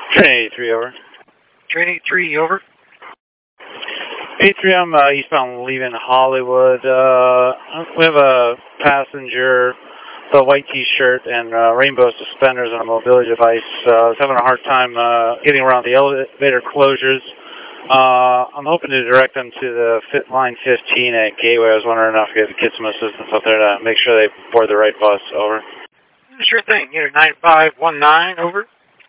Train 83, over. Train 83, over. 83, I'm eastbound leaving Hollywood. We have a passenger, the white t-shirt and rainbow suspenders on a mobility device. I was having a hard time getting around the elevator closures. I'm hoping to direct them to the line 15 at Gateway. I was wondering if I could get some assistance up there to make sure they board the right bus, over. Sure thing. Unit 9519, over.